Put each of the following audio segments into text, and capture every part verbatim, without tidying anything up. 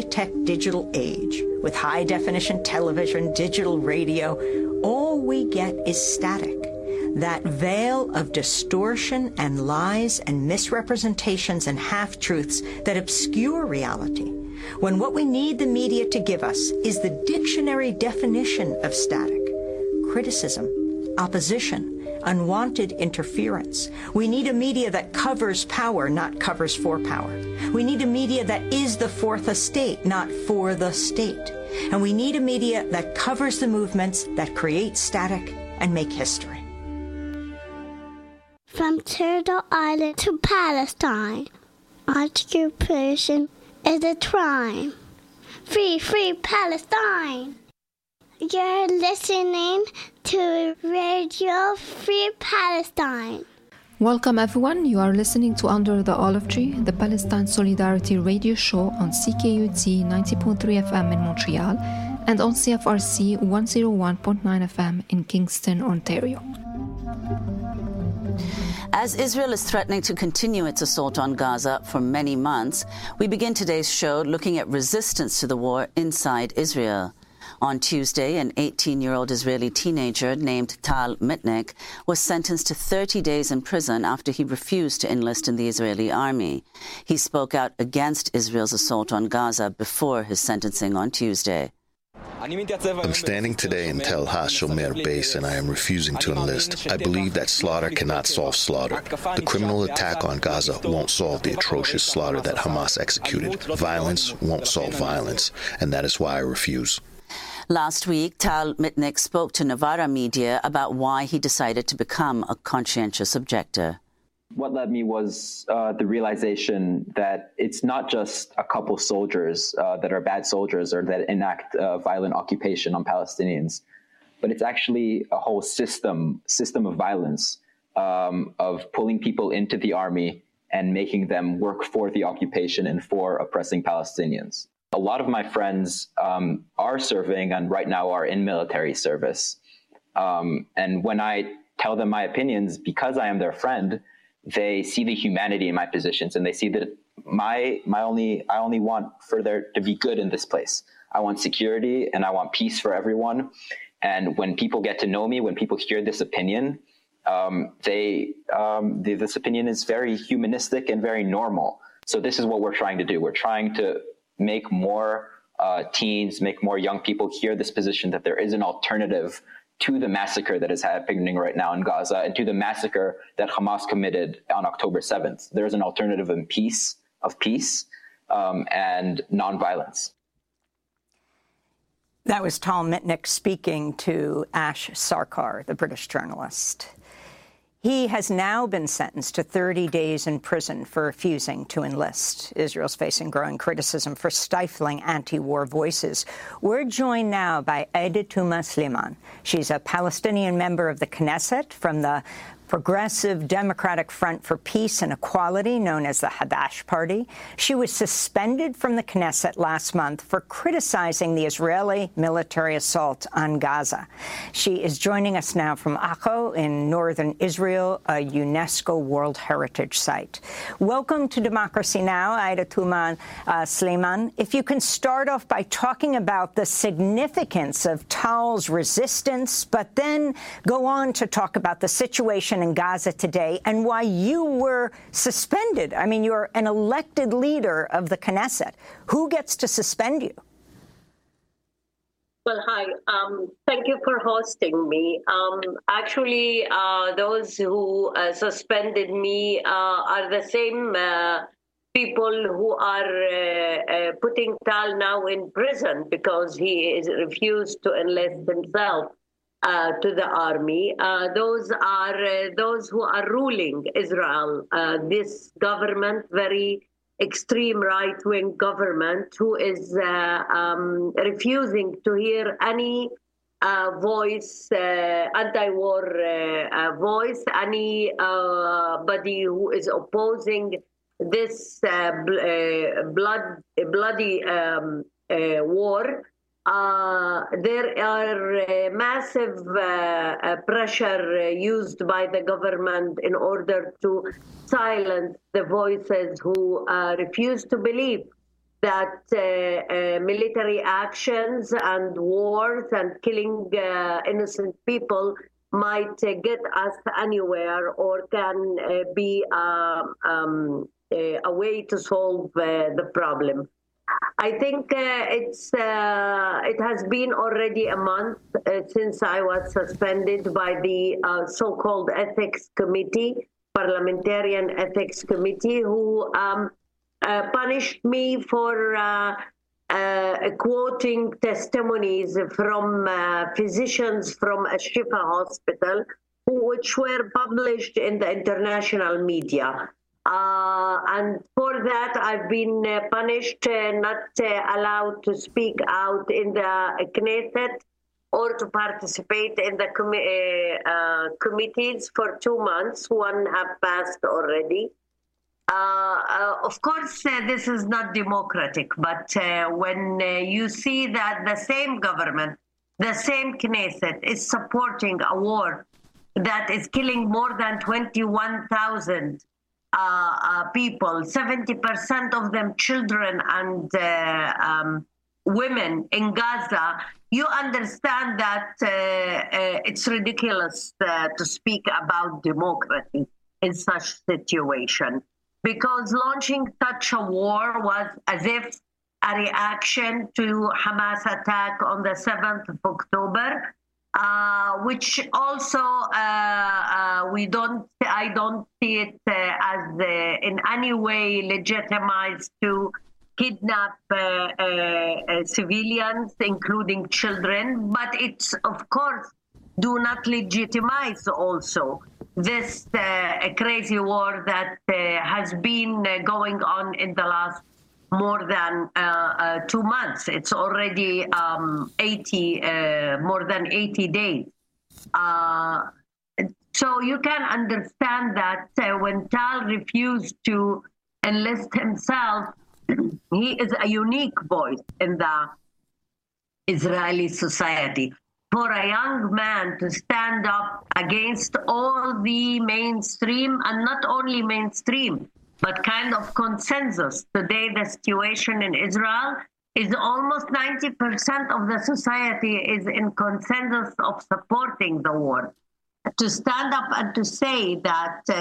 high-tech digital age, with high-definition television, digital radio, all we get is static. That veil of distortion and lies and misrepresentations and half-truths that obscure reality, when what we need the media to give us is the dictionary definition of static: criticism, opposition, unwanted interference. We need a media that covers power, not covers for power. We need a media that is the fourth estate, not for the state. And we need a media that covers the movements that create static and make history. From Turtle Island to Palestine, occupation is a crime. Free, free Palestine! You're listening to Radio Free Palestine. Welcome everyone, you are listening to Under the Olive Tree, the Palestine Solidarity radio show on C K U T ninety point three F M in Montreal and on C F R C one oh one point nine F M in Kingston, Ontario. As Israel is threatening to continue its assault on Gaza for many months, we begin today's show looking at resistance to the war inside Israel. On Tuesday, an eighteen-year-old Israeli teenager named Tal Mitnick was sentenced to thirty days in prison after he refused to enlist in the Israeli army. He spoke out against Israel's assault on Gaza before his sentencing on Tuesday. I'm standing today in Tel HaShomer base and I am refusing to enlist. I believe that slaughter cannot solve slaughter. The criminal attack on Gaza won't solve the atrocious slaughter that Hamas executed. Violence won't solve violence, and that is why I refuse. Last week, Tal Mitnick spoke to Novara Media about why he decided to become a conscientious objector. What led me was uh, the realization that it's not just a couple soldiers uh, that are bad soldiers or that enact uh, violent occupation on Palestinians, but it's actually a whole system, system of violence, um, of pulling people into the army and making them work for the occupation and for oppressing Palestinians. A lot of my friends um, are serving and right now are in military service. Um, and when I tell them my opinions, because I am their friend, they see the humanity in my positions and they see that my my only I only want for there to be good in this place. I want security and I want peace for everyone. And when people get to know me, when people hear this opinion, um, they um, the, this opinion is very humanistic and very normal. So this is what we're trying to do. We're trying to make more uh, teens, make more young people hear this position that there is an alternative to the massacre that is happening right now in Gaza and to the massacre that Hamas committed on October seventh. There is an alternative in peace, of peace um, and nonviolence. That was Tal Mitnick speaking to Ash Sarkar, the British journalist. He has now been sentenced to thirty days in prison for refusing to enlist. Israel's facing growing criticism for stifling anti-war voices. We're joined now by Aida Touma Sleiman. She's a Palestinian member of the Knesset from the Progressive Democratic Front for Peace and Equality, known as the Hadash Party. She was suspended from the Knesset last month for criticizing the Israeli military assault on Gaza. She is joining us now from Akko in northern Israel, a UNESCO World Heritage Site. Welcome to Democracy Now!, Aida Touma uh, Sleiman. If you can start off by talking about the significance of Tal's resistance, but then go on to talk about the situation in Gaza today and why you were suspended. I mean, you're an elected leader of the Knesset. Who gets to suspend you? Well, hi. Um, thank you for hosting me. Um, actually, uh, those who uh, suspended me uh, are the same uh, people who are uh, uh, putting Tal now in prison because he is refused to enlist himself Uh, to the army. Uh, those are uh, those who are ruling Israel. Uh, this government, very extreme right-wing government, who is uh, um, refusing to hear any uh, voice, uh, anti-war uh, uh, voice, anybody uh, who is opposing this uh, bl- uh, blood, bloody um, uh, war. Uh, there are uh, massive uh, uh, pressure uh, used by the government in order to silence the voices who uh, refuse to believe that uh, uh, military actions and wars and killing uh, innocent people might uh, get us anywhere or can uh, be um, um, uh, a way to solve uh, the problem. I think uh, it's uh, it has been already a month uh, since I was suspended by the uh, so-called Ethics Committee, Parliamentarian Ethics Committee, who um, uh, punished me for uh, uh, quoting testimonies from uh, physicians from Al-Shifa Hospital, which were published in the international media. Uh, and for that, I've been uh, punished, uh, not uh, allowed to speak out in the Knesset or to participate in the com uh, uh, committees for two months. One have passed already. Uh, uh, of course, uh, this is not democratic, but uh, when uh, you see that the same government, the same Knesset is supporting a war that is killing more than twenty-one thousand Uh, uh, people, seventy percent of them children and uh, um, women in Gaza, you understand that uh, uh, it's ridiculous uh, to speak about democracy in such situation, because launching such a war was as if a reaction to Hamas attack on the seventh of October, Uh, which also uh, uh, we don't, I don't see it uh, as uh, in any way legitimized to kidnap uh, uh, uh, civilians, including children. But it's, of course, do not legitimize also this uh, crazy war that uh, has been uh, going on in the last more than uh, uh, two months. It's already um, eighty, uh, more than eighty days. Uh, so you can understand that uh, when Tal refused to enlist himself, he is a unique voice in the Israeli society. For a young man to stand up against all the mainstream, and not only mainstream, but kind of consensus. Today, the situation in Israel is almost ninety percent of the society is in consensus of supporting the war. To stand up and to say that uh, uh,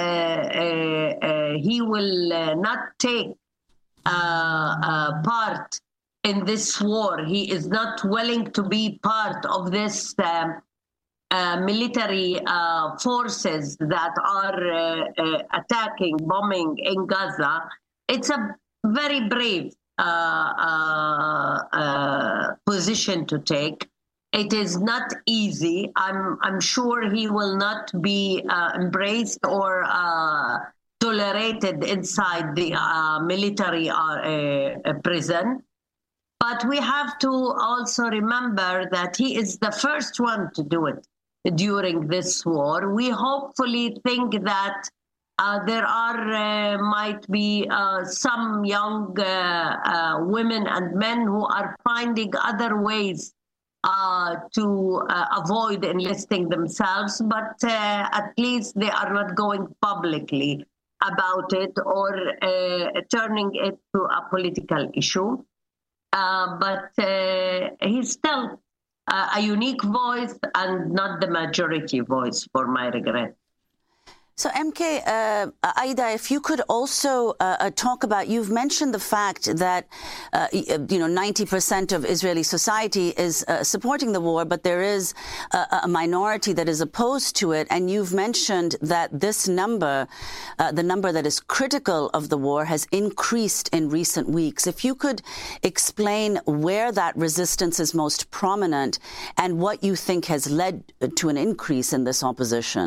uh, he will uh, not take uh, uh, part in this war, he is not willing to be part of this um, Uh, military uh, forces that are uh, uh, attacking, bombing in Gaza, it's a very brave uh, uh, uh, position to take. It is not easy. I'm, I'm sure he will not be uh, embraced or uh, tolerated inside the uh, military uh, uh, prison. But we have to also remember that he is the first one to do it during this war. We hopefully think that uh, there are uh, might be uh, some young uh, uh, women and men who are finding other ways uh, to uh, avoid enlisting themselves, but uh, at least they are not going publicly about it or uh, turning it to a political issue. Uh, but uh, he's still Uh, a unique voice and not the majority voice, for my regret. So, M K, uh, Aida, if you could also uh, talk about, you've mentioned the fact that, uh, you know, ninety percent of Israeli society is uh, supporting the war, but there is a, a minority that is opposed to it. And you've mentioned that this number, uh, the number that is critical of the war, has increased in recent weeks. If you could explain where that resistance is most prominent and what you think has led to an increase in this opposition.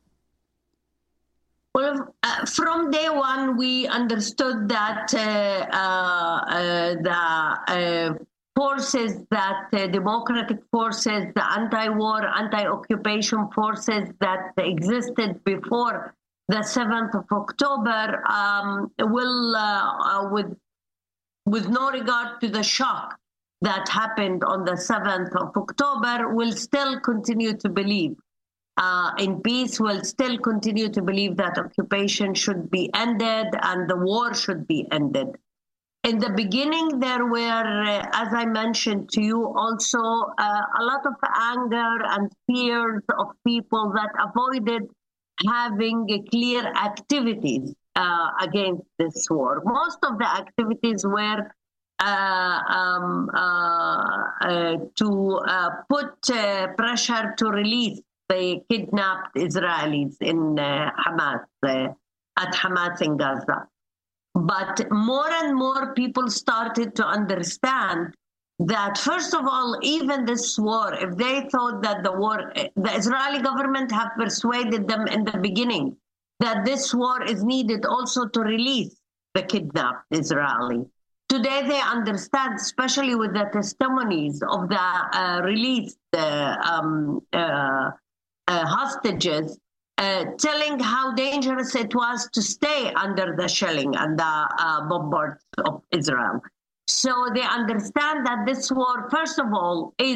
Well, uh, from day one, we understood that uh, uh, uh, the uh, forces, that uh, democratic forces, the anti-war, anti-occupation forces that existed before the seventh of October um, will, uh, uh, with, with no regard to the shock that happened on the seventh of October, will still continue to believe Uh, in peace, will still continue to believe that occupation should be ended and the war should be ended. In the beginning, there were, uh, as I mentioned to you, also uh, a lot of anger and fears of people that avoided having a clear activities uh, against this war. Most of the activities were uh, um, uh, uh, to uh, put uh, pressure to release the kidnapped Israelis in uh, Hamas, uh, at Hamas in Gaza. But more and more people started to understand that, first of all, even this war, if they thought that the war, the Israeli government have persuaded them in the beginning that this war is needed also to release the kidnapped Israeli. Today they understand, especially with the testimonies of the uh, released uh, um, uh, uh, hostages, Uh, telling how dangerous it was to stay under the shelling and the uh, bombardment of Israel. So they understand that this war, first of all, is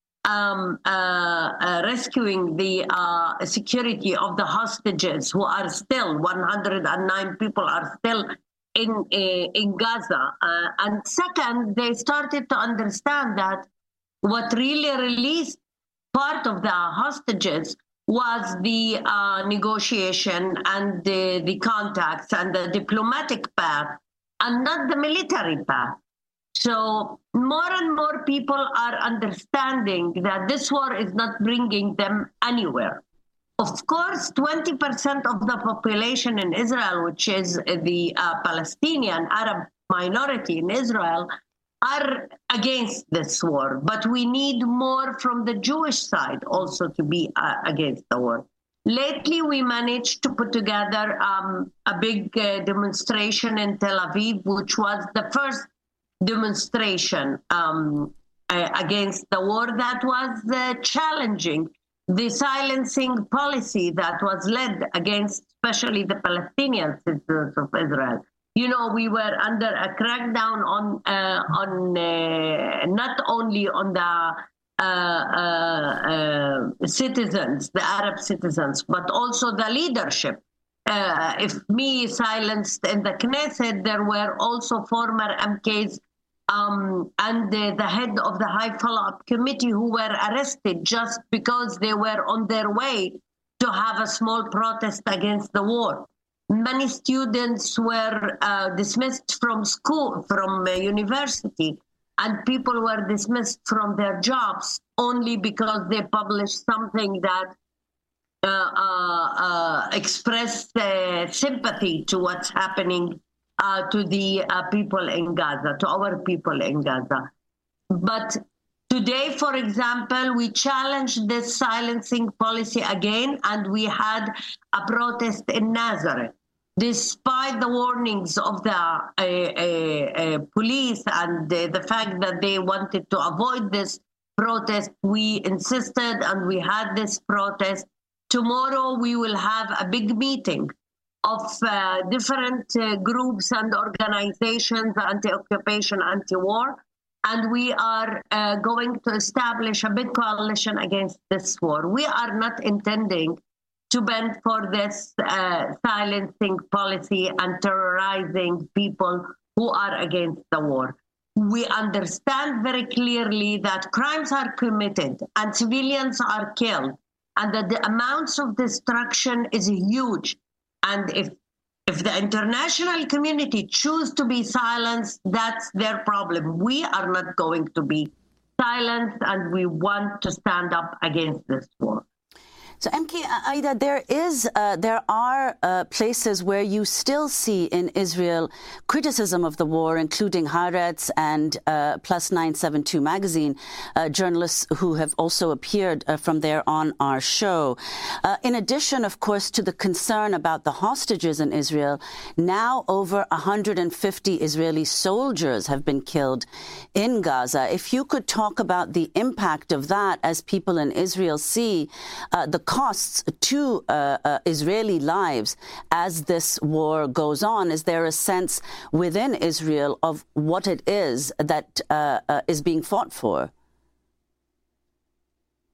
um, uh, uh, rescuing the uh, security of the hostages who are still, one hundred nine people are still in, uh, in Gaza. Uh, and second, they started to understand that what really released part of the hostages was the uh, negotiation and the, the contacts and the diplomatic path and not the military path. So more and more people are understanding that this war is not bringing them anywhere. Of course, twenty percent of the population in Israel, which is the uh, Palestinian Arab minority in Israel, are against this war, but we need more from the Jewish side also to be uh, against the war. Lately, we managed to put together um, a big uh, demonstration in Tel Aviv, which was the first demonstration um, uh, against the war that was uh, challenging the silencing policy that was led against especially the Palestinian citizens of Israel. You know, we were under a crackdown on uh, on uh, not only on the uh, uh, uh, citizens, the Arab citizens, but also the leadership. Uh, if me silenced in the Knesset, there were also former M Ks um, and the, the head of the High Follow-up Committee who were arrested just because they were on their way to have a small protest against the war. Many students were uh, dismissed from school, from uh, university, and people were dismissed from their jobs only because they published something that uh, uh, uh, expressed uh, sympathy to what's happening uh, to the uh, people in Gaza, to our people in Gaza. But today, for example, we challenged this silencing policy again, and we had a protest in Nazareth. Despite the warnings of the uh, uh, uh, police and uh, the fact that they wanted to avoid this protest, we insisted and we had this protest. Tomorrow we will have a big meeting of uh, different uh, groups and organizations, anti-occupation, anti-war, and we are uh, going to establish a big coalition against this war. We are not intending to bend for this uh, silencing policy and terrorizing people who are against the war. We understand very clearly that crimes are committed and civilians are killed, and that the amounts of destruction is huge. And if if the international community choose to be silenced, that's their problem. We are not going to be silenced, and we want to stand up against this war. So, M K Aida, there is, uh, there are uh, places where you still see in Israel criticism of the war, including Haaretz and uh, Plus nine seven two magazine, uh, journalists who have also appeared uh, from there on our show. Uh, in addition, of course, to the concern about the hostages in Israel, now over one hundred fifty Israeli soldiers have been killed in Gaza. If you could talk about the impact of that as people in Israel see uh, the costs to uh, uh, Israeli lives as this war goes on? Is there a sense within Israel of what it is that uh, uh, is being fought for?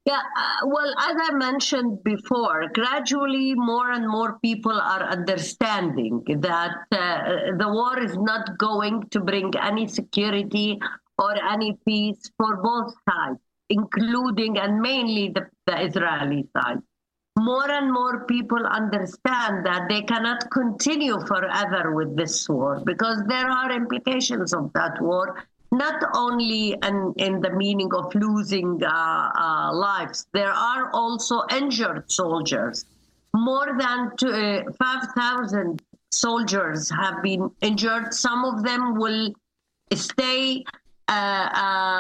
Yeah, uh, well, as I mentioned before, gradually more and more people are understanding that uh, the war is not going to bring any security or any peace for both sides, including and mainly the, the Israeli side. More and more people understand that they cannot continue forever with this war because there are implications of that war, not only in, in the meaning of losing uh, uh, lives. There are also injured soldiers. More than uh, five thousand soldiers have been injured. Some of them will stay uh, uh,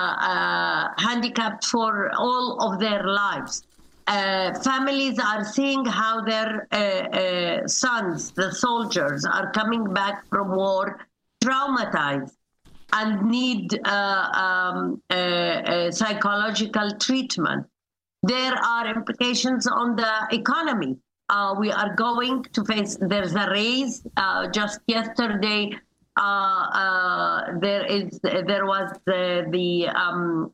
uh, handicapped for all of their lives. Uh, families are seeing how their uh, uh, sons, the soldiers, are coming back from war traumatized and need uh, um, uh, uh, psychological treatment. There are implications on the economy. Uh, we are going to face, there's a raise. Uh, just yesterday, uh, uh, there is there was the, the um,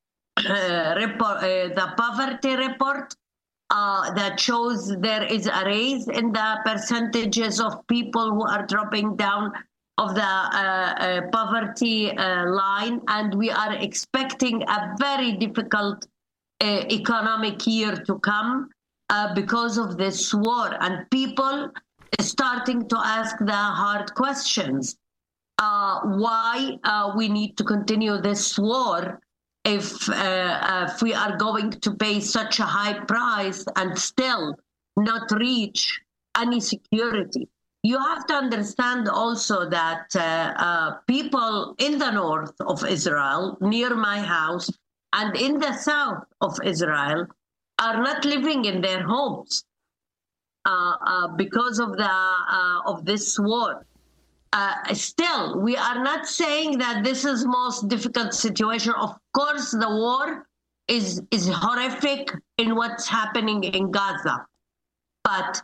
Uh, report, uh, the poverty report uh, that shows there is a raise in the percentages of people who are dropping down of the uh, uh, poverty uh, line, and we are expecting a very difficult uh, economic year to come uh, because of this war, and people are starting to ask the hard questions. Uh, why uh, we need to continue this war if, uh, if we are going to pay such a high price and still not reach any security. You have to understand also that uh, uh, people in the north of Israel, near my house, and in the south of Israel are not living in their homes uh, uh, because of the uh, of this war. Uh, still, we are not saying that this is most difficult situation. Of course, the war is, is horrific in what's happening in Gaza. But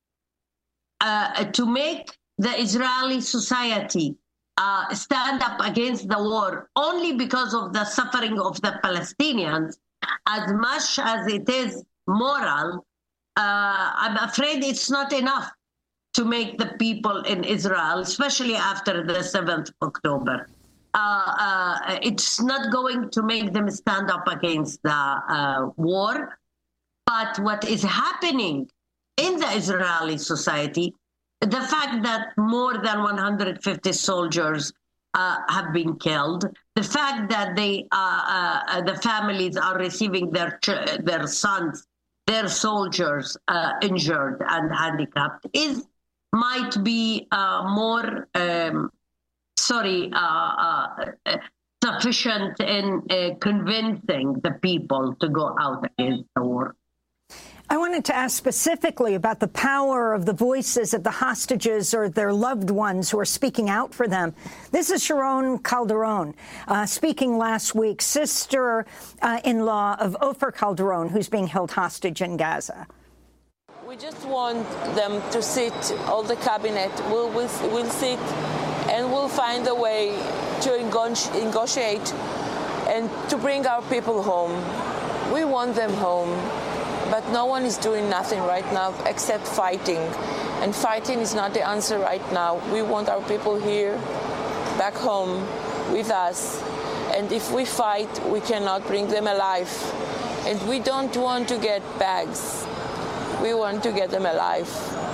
uh, to make the Israeli society uh, stand up against the war only because of the suffering of the Palestinians, as much as it is moral, uh, I'm afraid it's not enough to make the people in Israel, especially after the seventh of October, uh, uh, it's not going to make them stand up against the uh, war. But what is happening in the Israeli society, the fact that more than one hundred fifty soldiers uh, have been killed, the fact that they, uh, uh, the families are receiving their their sons, their soldiers uh, injured and handicapped, is might be uh, more, um, sorry, uh, uh, sufficient in uh, convincing the people to go out against the war. I wanted to ask specifically about the power of the voices of the hostages or their loved ones who are speaking out for them. This is Sharon Calderon uh, speaking last week, sister-in-law uh, of Ofer Calderon, who's being held hostage in Gaza. We just want them to sit, all the cabinet will will will sit, and we'll find a way to negotiate and to bring our people home. We want them home, but no one is doing nothing right now except fighting. And fighting is not the answer right now. We want our people here, back home, with us. And if we fight, we cannot bring them alive. And we don't want to get bags. We want to get them alive.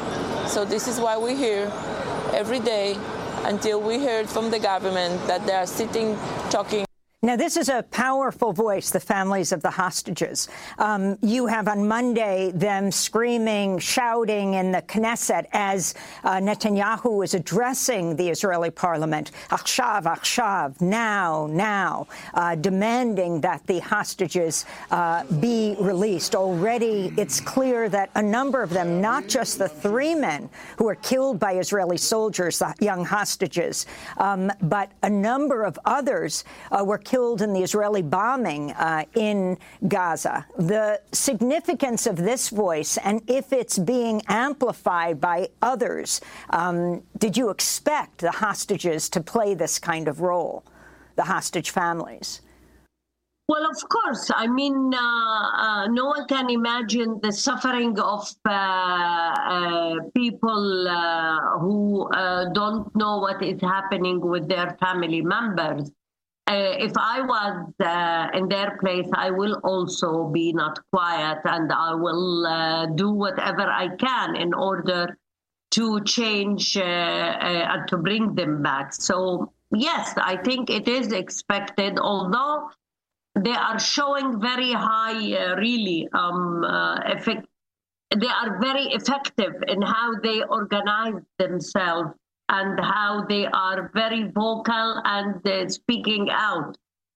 So this is why we're here every day until we heard from the government that they are sitting, talking. Now, this is a powerful voice, the families of the hostages. Um, you have on Monday them screaming, shouting in the Knesset as uh, Netanyahu is addressing the Israeli parliament, Achshav, Achshav, now, now, uh, demanding that the hostages uh, be released. Already, it's clear that a number of them, not just the three men who were killed by Israeli soldiers, the young hostages, um, but a number of others uh, were killed in the Israeli bombing uh, in Gaza. The significance of this voice, and if it's being amplified by others, um, did you expect the hostages to play this kind of role, the hostage families? Well, of course. I mean, uh, uh, no one can imagine the suffering of uh, uh, people uh, who uh, don't know what is happening with their family members. Uh, if I was uh, in their place, I will also be not quiet, and I will uh, do whatever I can in order to change uh, uh, and to bring them back. So, yes, I think it is expected, although they are showing very high, uh, really, um, uh, effect. They are very effective in how they organize themselves and how they are very vocal and uh, speaking out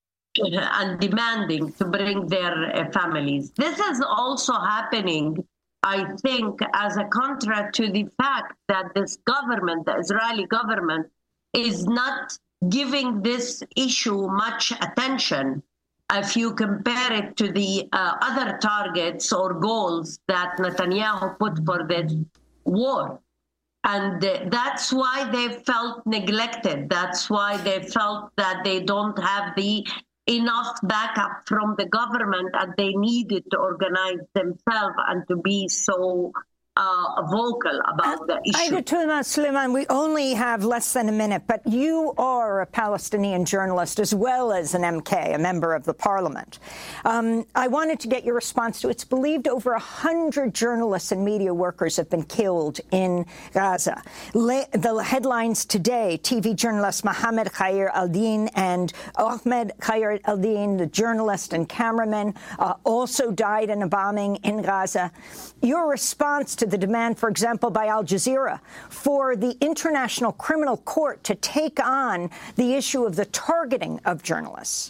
and demanding to bring their uh, families. This is also happening, I think, as a contra to the fact that this government, the Israeli government, is not giving this issue much attention if you compare it to the uh, other targets or goals that Netanyahu put for this war. And uh, that's why they felt neglected. That's why they felt that they don't have the enough backup from the government, and they needed to organize themselves and to be so uh, vocal about the issue. Aida Suleiman, we only have less than a minute, but you are a Palestinian journalist as well as an M K, a member of the parliament. Um, I wanted to get your response to, it's believed over one hundred journalists and media workers have been killed in Gaza. Le the headlines today, T V journalist Mohammed Khair al-Din and Ahmed Khair al-Din, the journalist and cameraman, uh, also died in a bombing in Gaza. Your response to the demand, for example, by Al Jazeera for the International Criminal Court to take on the issue of the targeting of journalists?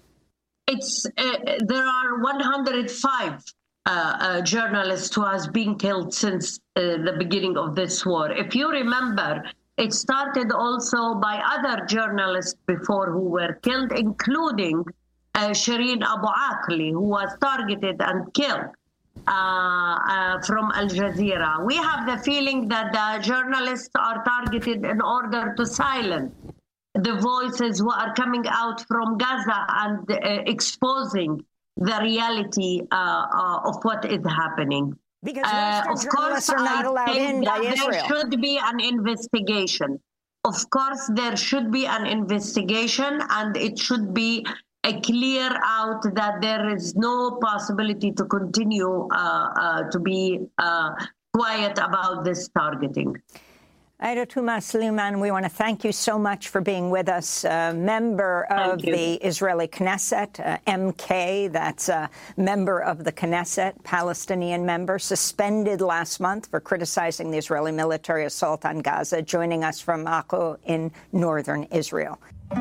It's uh, there are one hundred five uh, uh, journalists who has been killed since uh, the beginning of this war. If you remember, it started also by other journalists before who were killed, including uh, Shireen Abu Akleh, who was targeted and killed. Uh, uh, from Al Jazeera. We have the feeling that the journalists are targeted in order to silence the voices who are coming out from Gaza and uh, exposing the reality uh, uh, of what is happening. Because uh, of course, are not allowed in by Israel. There should be an investigation. Of course, there should be an investigation, and it should be a clear out that there is no possibility to continue uh, uh, to be uh, quiet about this targeting. Aida Touma Suleiman, we want to thank you so much for being with us. Uh, member of the Israeli Knesset, uh, M K, that's a member of the Knesset, Palestinian member, suspended last month for criticizing the Israeli military assault on Gaza, joining us from Akko in northern Israel.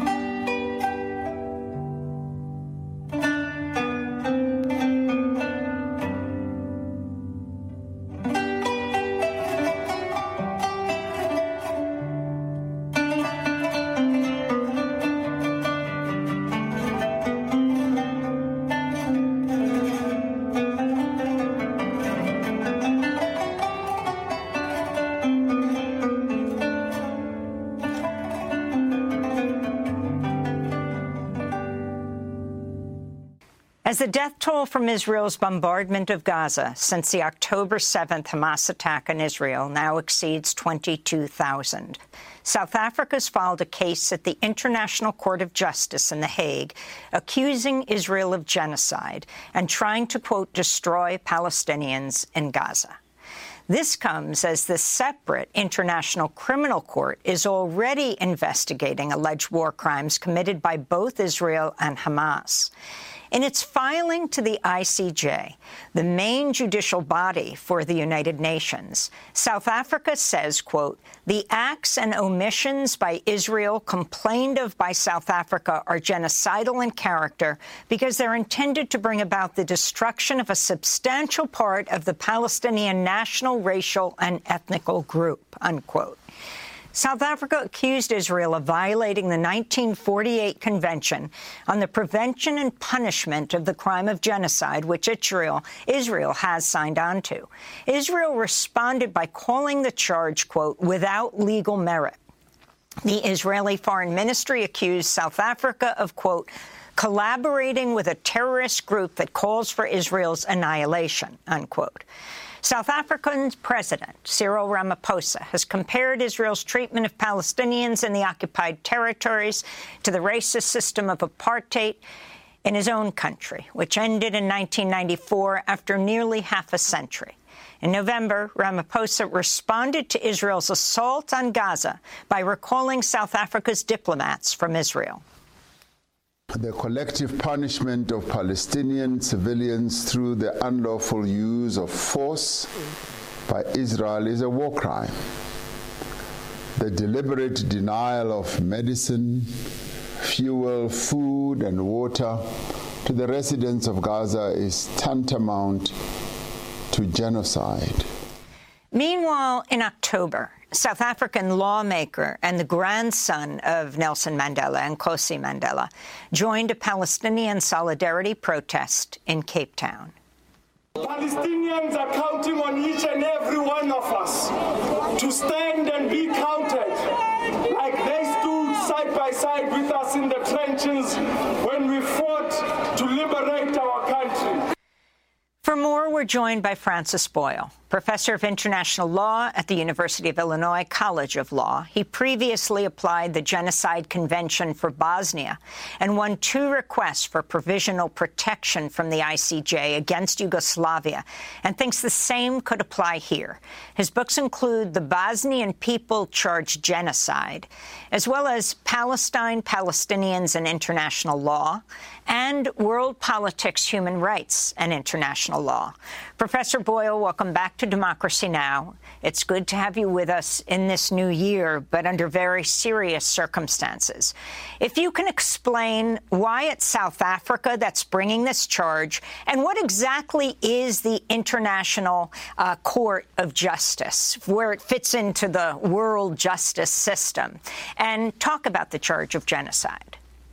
As the death toll from Israel's bombardment of Gaza since the October seventh Hamas attack on Israel now exceeds twenty-two thousand. South Africa's filed a case at the International Court of Justice in The Hague, accusing Israel of genocide and trying to, quote, destroy Palestinians in Gaza. This comes as the separate International Criminal Court is already investigating alleged war crimes committed by both Israel and Hamas. In its filing to the I C J, the main judicial body for the United Nations, South Africa says, quote, the acts and omissions by Israel complained of by South Africa are genocidal in character because they're intended to bring about the destruction of a substantial part of the Palestinian national, racial, and ethnical group, unquote. South Africa accused Israel of violating the nineteen forty-eight Convention on the Prevention and Punishment of the Crime of Genocide, which Israel, Israel has signed on to. Israel responded by calling the charge, quote, without legal merit. The Israeli Foreign Ministry accused South Africa of, quote, collaborating with a terrorist group that calls for Israel's annihilation, unquote. South Africa's president, Cyril Ramaphosa, has compared Israel's treatment of Palestinians in the occupied territories to the racist system of apartheid in his own country, which ended in nineteen ninety-four after nearly half a century. In November, Ramaphosa responded to Israel's assault on Gaza by recalling South Africa's diplomats from Israel. The collective punishment of Palestinian civilians through the unlawful use of force by Israel is a war crime. The deliberate denial of medicine, fuel, food, and water to the residents of Gaza is tantamount to genocide. Meanwhile, in October, South African lawmaker and the grandson of Nelson Mandela, Nkosi Mandela, joined a Palestinian solidarity protest in Cape Town. Palestinians are counting on each and every one of us to stand and be counted, like they stood side by side with us in the trenches when we fought to liberate our country. For more, we're joined by Francis Boyle, professor of international law at the University of Illinois College of Law. He previously applied the Genocide Convention for Bosnia and won two requests for provisional protection from the I C J against Yugoslavia, and thinks the same could apply here. His books include The Bosnian People Charged Genocide, as well as Palestine, Palestinians, and International Law, and World Politics, Human Rights, and International Law. Professor Boyle, welcome back to Democracy Now! It's good to have you with us in this new year, but under very serious circumstances. If you can explain why it's South Africa that's bringing this charge, and what exactly is the International uh, Court of Justice, where it fits into the world justice system, and talk about the charge of genocide.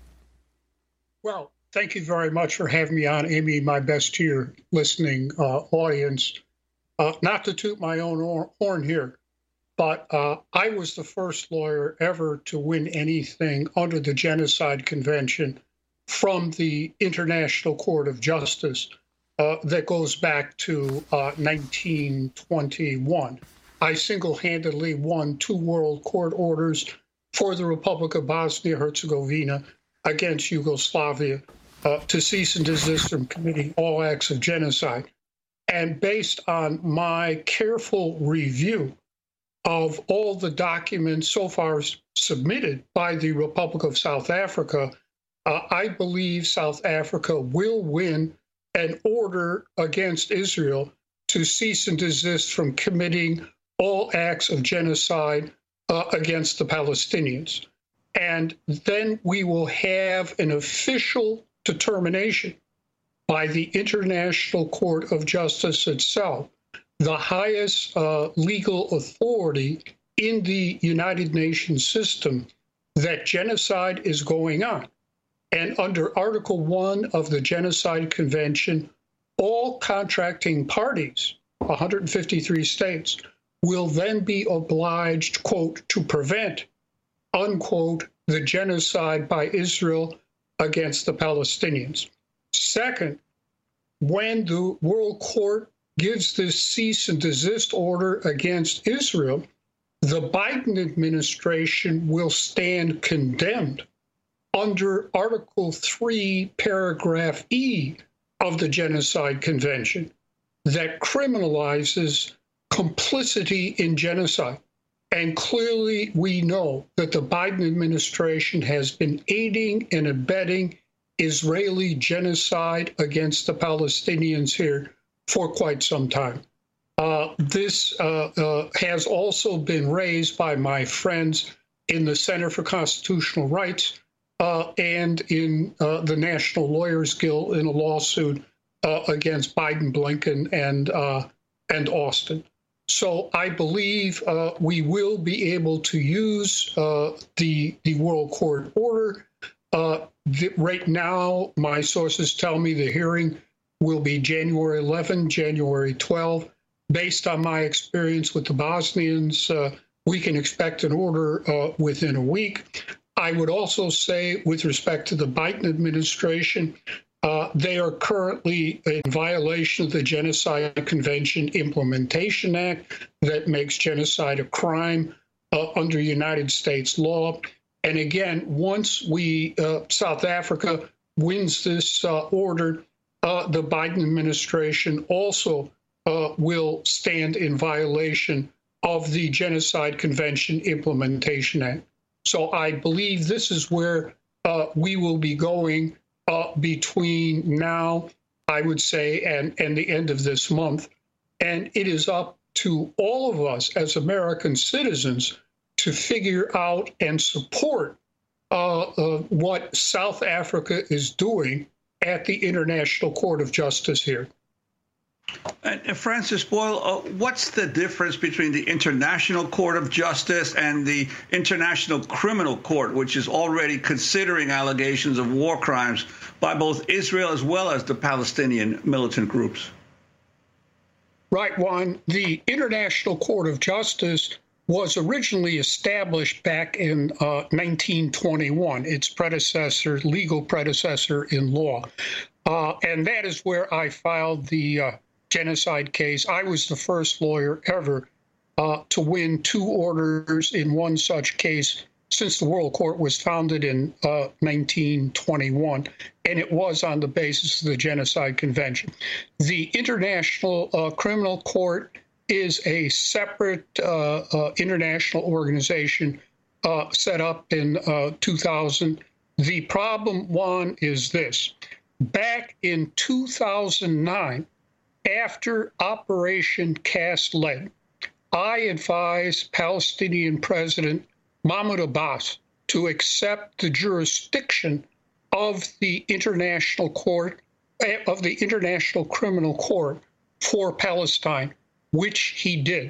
Well, thank you very much for having me on, Amy. My best to your listening uh, audience. Uh, not to toot my own horn here, but uh, I was the first lawyer ever to win anything under the Genocide Convention from the International Court of Justice uh, that goes back to uh, nineteen twenty-one. I single-handedly won two world court orders for the Republic of Bosnia-Herzegovina against Yugoslavia uh, to cease and desist from committing all acts of genocide. And based on my careful review of all the documents so far submitted by the Republic of South Africa, uh, I believe South Africa will win an order against Israel to cease and desist from committing all acts of genocide uh, against the Palestinians. And then we will have an official determination by the International Court of Justice itself, the highest uh, legal authority in the United Nations system, that genocide is going on. And under Article one of the Genocide Convention, all contracting parties, one hundred fifty-three states, will then be obliged, quote, to prevent, unquote, the genocide by Israel against the Palestinians. Second, when the World Court gives this cease and desist order against Israel, the Biden administration will stand condemned under Article three, Paragraph E of the Genocide Convention that criminalizes complicity in genocide. And clearly, we know that the Biden administration has been aiding and abetting Israeli genocide against the Palestinians here for quite some time. Uh, this uh, uh, has also been raised by my friends in the Center for Constitutional Rights uh, and in uh, the National Lawyers Guild in a lawsuit uh, against Biden, Blinken, and uh, and Austin. So I believe uh, we will be able to use uh, the the World Court order. Uh, the, right now, my sources tell me the hearing will be January eleventh, January twelfth. Based on my experience with the Bosnians, uh, we can expect an order uh, within a week. I would also say, with respect to the Biden administration, uh, they are currently in violation of the Genocide Convention Implementation Act that makes genocide a crime uh, under United States law. And again, once we, uh, South Africa wins this uh, order, uh, the Biden administration also uh, will stand in violation of the Genocide Convention Implementation Act. So I believe this is where uh, we will be going uh, between now, I would say, and, and the end of this month. And it is up to all of us as American citizens to figure out and support uh, uh, what South Africa is doing at the International Court of Justice here. And Francis Boyle, uh, what's the difference between the International Court of Justice and the International Criminal Court, which is already considering allegations of war crimes by both Israel as well as the Palestinian militant groups? Right, Juan. The International Court of Justice was originally established back in uh, nineteen twenty-one, its predecessor, legal predecessor in law. Uh, and that is where I filed the uh, genocide case. I was the first lawyer ever uh, to win two orders in one such case since the World Court was founded in uh, nineteen twenty-one, and it was on the basis of the Genocide Convention. The International uh, Criminal Court is a separate uh, uh, international organization uh, set up in uh, two thousand. The problem, Juan, is this. Back in two thousand nine, after Operation Cast Lead, I advised Palestinian President Mahmoud Abbas to accept the jurisdiction of the International Court, of the International Criminal Court for Palestine, which he did.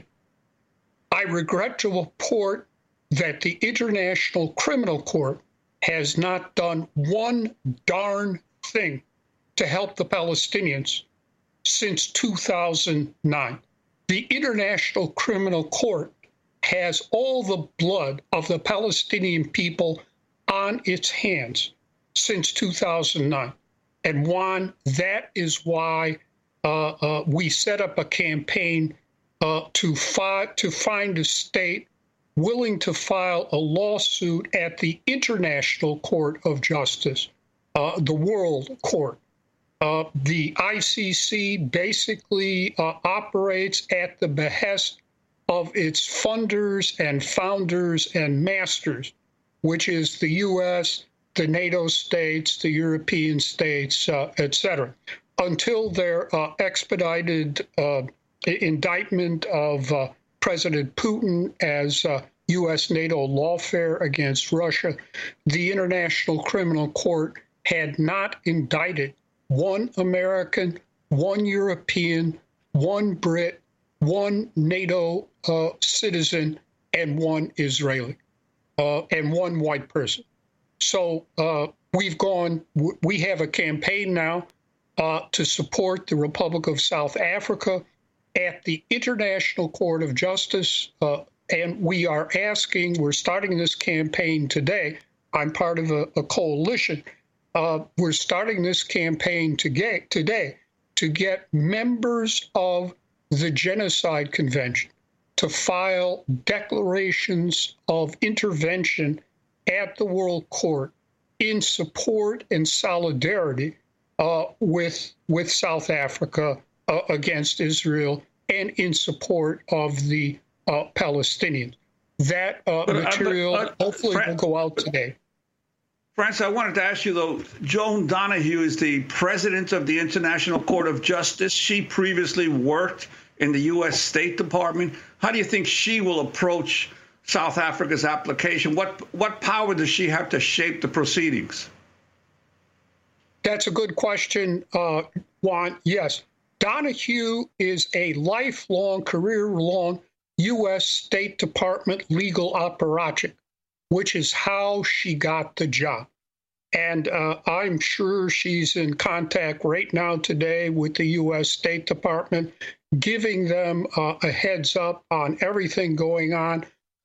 I regret to report that the International Criminal Court has not done one darn thing to help the Palestinians since two thousand nine. The International Criminal Court has all the blood of the Palestinian people on its hands since two thousand nine. And Juan, that is why uh, uh, we set up a campaign uh, to, fi- to find a state willing to file a lawsuit at the International Court of Justice, uh, the World Court. Uh, the I C C basically uh, operates at the behest of its funders and founders and masters, which is the U S, the NATO states, the European states, uh, et cetera, until their uh, expedited uh, indictment of uh, President Putin as uh, U S NATO lawfare against Russia. The International Criminal Court had not indicted one American, one European, one Brit, one NATO uh, citizen, and one Israeli, uh, and one white person. So uh, we've gone, we have a campaign now uh, to support the Republic of South Africa at the International Court of Justice, uh, and we are asking, we're starting this campaign today. I'm part of a, a coalition. Uh, we're starting this campaign to get, today to get members of the Genocide Convention to file declarations of intervention at the World Court in support and solidarity uh, with, with South Africa uh, against Israel and in support of the uh, Palestinians. That uh, but, material uh, but, uh, hopefully Fran- will go out today. Francis, I wanted to ask you, though, Joan Donoghue is the president of the International Court of Justice. She previously worked in the U S State Department. How do you think she will approach South Africa's application? What what power does she have to shape the proceedings? That's a good question, uh, Juan. Yes. Donoghue is a lifelong, career-long U S State Department legal apparatchik, which is how she got the job. And uh, I'm sure she's in contact right now today with the U S State Department, giving them uh, a heads up on everything going on,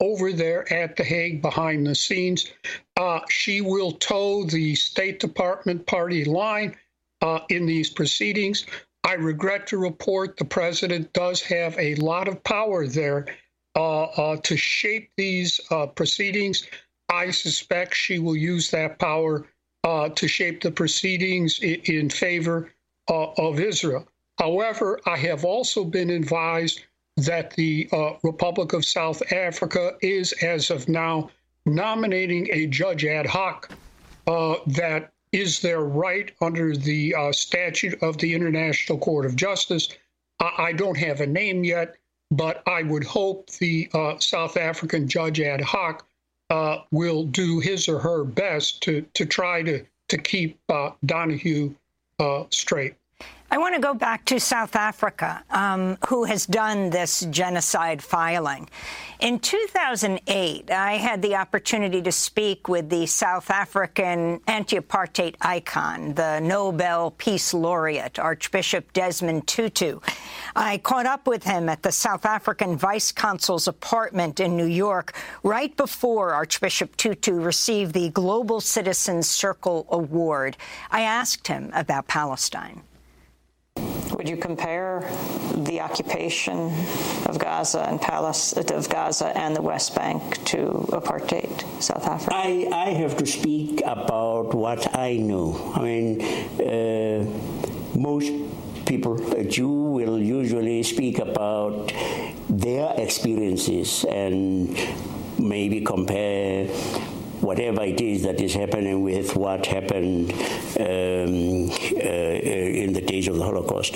over there at The Hague behind the scenes. Uh, she will toe the State Department party line uh, in these proceedings. I regret to report the president does have a lot of power there uh, uh, to shape these uh, proceedings. I suspect she will use that power uh, to shape the proceedings in, in favor uh, of Israel. However, I have also been advised that the uh, Republic of South Africa is, as of now, nominating a judge ad hoc uh, that is their right under the uh, statute of the International Court of Justice. I, I don't have a name yet, but I would hope the uh, South African judge ad hoc uh, will do his or her best to, to try to, to keep uh, Donoghue uh, straight. I want to go back to South Africa, um, who has done this genocide filing. In two thousand eight, I had the opportunity to speak with the South African anti-apartheid icon, the Nobel Peace Laureate, Archbishop Desmond Tutu. I caught up with him at the South African Vice Consul's apartment in New York right before Archbishop Tutu received the Global Citizens Circle Award. I asked him about Palestine. Would you compare the occupation of Gaza and Palestine, of Gaza and the West Bank to apartheid South Africa? I, I have to speak about what I know. I mean, uh, most people, a Jew will usually speak about their experiences and maybe compare whatever it is that is happening with what happened um, uh, in the days of the Holocaust.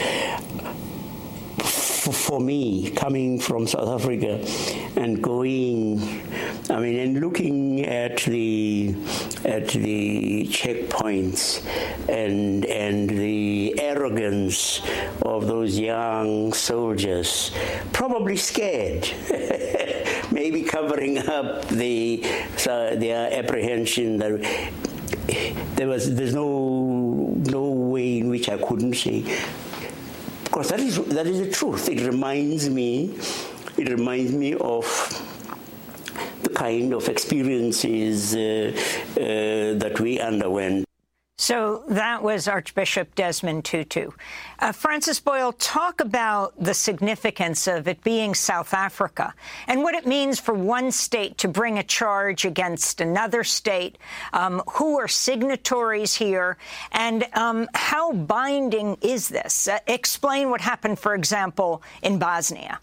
For me, coming from South Africa and going, I mean, and looking at the at the checkpoints and and the arrogance of those young soldiers, probably scared. Maybe covering up the uh, their apprehension that there was there's no no way in which I couldn't say. Of course, that is that is the truth. It reminds me, it reminds me of the kind of experiences uh, uh, that we underwent. So that was Archbishop Desmond Tutu. Uh, Francis Boyle, talk about the significance of it being South Africa and what it means for one state to bring a charge against another state, um, who are signatories here, and um, how binding is this? Uh, explain what happened, for example, in Bosnia.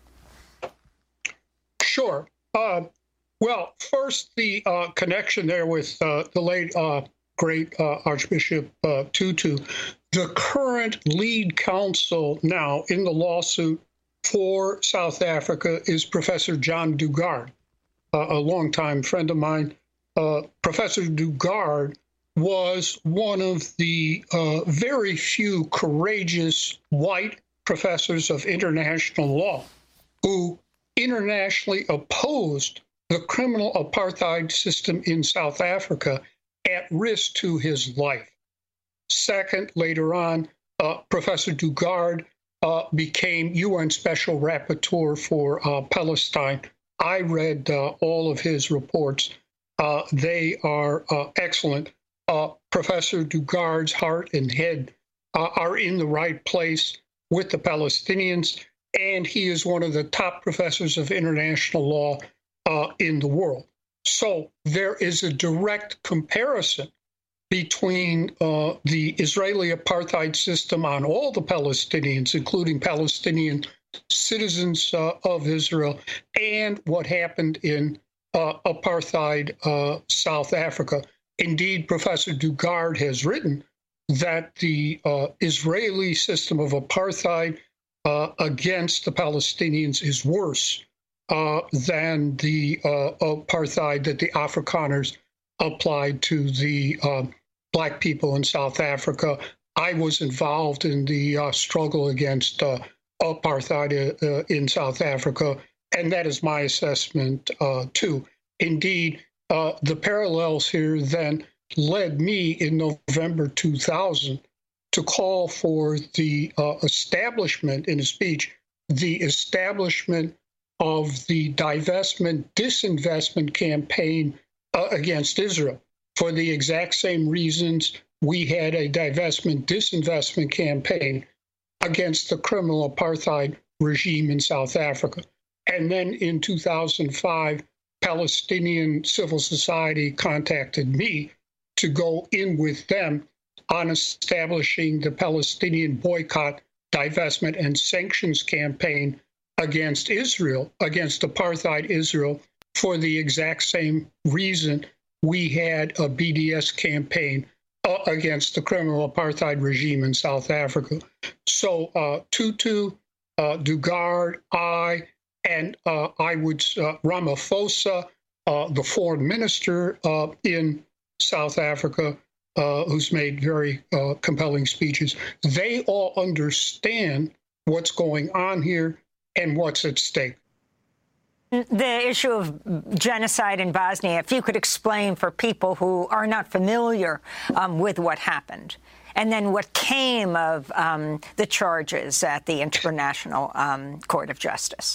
Sure. Uh, well, first, the uh, connection there with uh, the late uh, great uh, Archbishop uh, Tutu. The current lead counsel now in the lawsuit for South Africa is Professor John Dugard, uh, a longtime friend of mine. Uh, Professor Dugard was one of the uh, very few courageous white professors of international law who internationally opposed the criminal apartheid system in South Africa at risk to his life. Second, later on, uh, Professor Dugard uh, became U N Special Rapporteur for uh, Palestine. I read uh, all of his reports. Uh, they are uh, excellent. Uh, Professor Dugard's heart and head uh, are in the right place with the Palestinians, and he is one of the top professors of international law uh, in the world. So there is a direct comparison between uh, the Israeli apartheid system on all the Palestinians, including Palestinian citizens uh, of Israel, and what happened in uh, apartheid uh, South Africa. Indeed, Professor Dugard has written that the uh, Israeli system of apartheid uh, against the Palestinians is worse uh, than the uh, apartheid that the Afrikaners applied to the uh, Black people in South Africa. I was involved in the uh, struggle against uh, apartheid uh, in South Africa, and that is my assessment uh, too. Indeed, uh, the parallels here then led me in November two thousand to call for the uh, establishment, in a speech, the establishment of the divestment, disinvestment campaign uh, against Israel. For the exact same reasons we had a divestment, disinvestment campaign against the criminal apartheid regime in South Africa. And then in two thousand five, Palestinian civil society contacted me to go in with them on establishing the Palestinian boycott, divestment, and sanctions campaign against Israel, against apartheid Israel, for the exact same reason we had a B D S campaign uh, against the criminal apartheid regime in South Africa. So uh, Tutu, uh, Dugard, I, and uh, I would, uh, Ramaphosa, uh, the foreign minister uh, in South Africa, uh, who's made very uh, compelling speeches, they all understand what's going on here and what's at stake. The issue of genocide in Bosnia, if you could explain for people who are not familiar um, with what happened, and then what came of um, the charges at the International um, Court of Justice.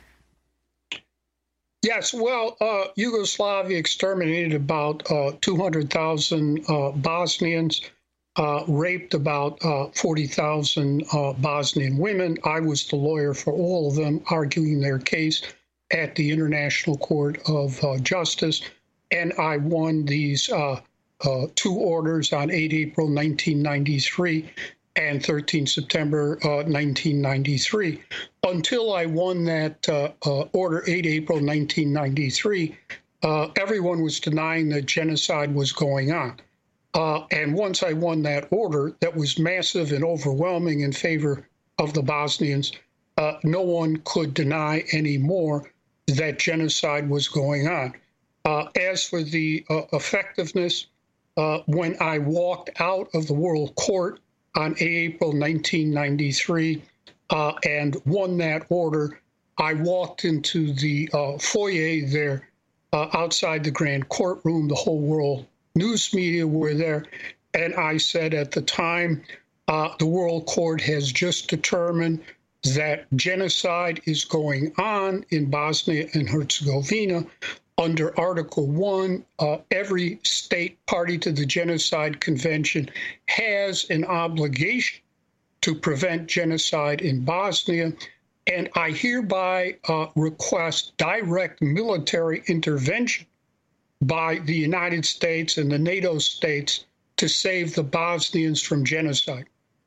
Yes, well, uh, Yugoslavia exterminated about uh, two hundred thousand uh, Bosnians, uh, raped about uh, forty thousand uh, Bosnian women. I was the lawyer for all of them, arguing their case at the International Court of uh, Justice, and I won these uh, uh, two orders on eight April nineteen ninety-three and thirteen September uh, nineteen ninety-three. Until I won that uh, uh, order eight April nineteen ninety-three, uh, everyone was denying that genocide was going on. Uh, and once I won that order that was massive and overwhelming in favor of the Bosnians, uh, no one could deny anymore that genocide was going on. Uh, as for the uh, effectiveness, uh, when I walked out of the World Court on eight April nineteen ninety-three uh, and won that order, I walked into the uh, foyer there uh, outside the grand courtroom. The whole world news media were there. And I said at the time, uh, the World Court has just determined that genocide is going on in Bosnia and Herzegovina. Under Article one, uh, every state party to the Genocide Convention has an obligation to prevent genocide in Bosnia, and I hereby uh, request direct military intervention by the United States and the NATO states to save the Bosnians from genocide.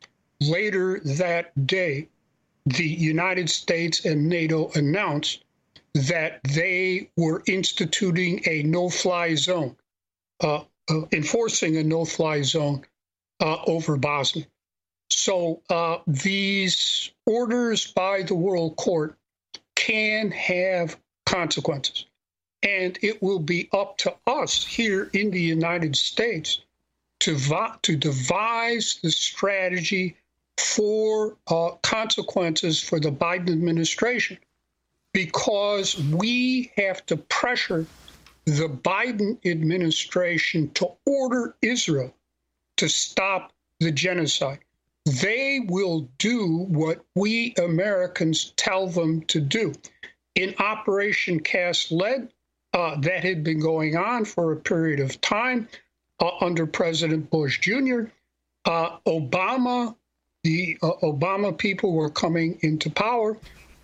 Later that day, the United States and NATO announced that they were instituting a no-fly zone, uh, uh, enforcing a no-fly zone uh, over Bosnia. So uh, these orders by the World Court can have consequences. And it will be up to us here in the United States to, to devise the strategy for uh, consequences for the Biden administration, because we have to pressure the Biden administration to order Israel to stop the genocide. They will do what we Americans tell them to do. In Operation Cast Lead, uh, that had been going on for a period of time uh, under President Bush Junior Uh, Obama, the uh, Obama people were coming into power.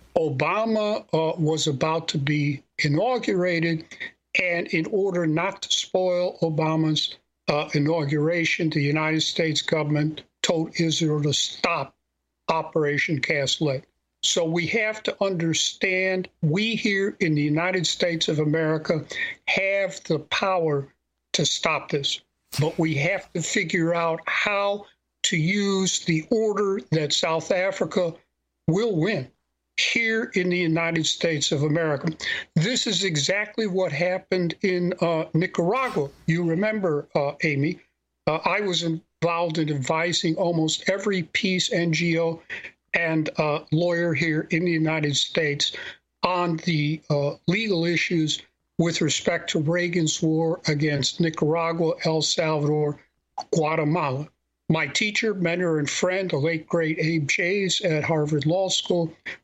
Obama uh, was about to be inaugurated, and in order not to spoil Obama's uh, inauguration, the United States government told Israel to stop Operation Cast Lead. So we have to understand, we here in the United States of America have the power to stop this, but we have to figure out how to use the order that South Africa will win here in the United States of America. This is exactly what happened in uh, Nicaragua. You remember, uh, Amy, uh, I was involved in advising almost every peace N G O and uh, lawyer here in the United States on the uh, legal issues with respect to Reagan's war against Nicaragua, El Salvador, Guatemala. My teacher, mentor, and friend, the late, great Abe Chase at Harvard Law School,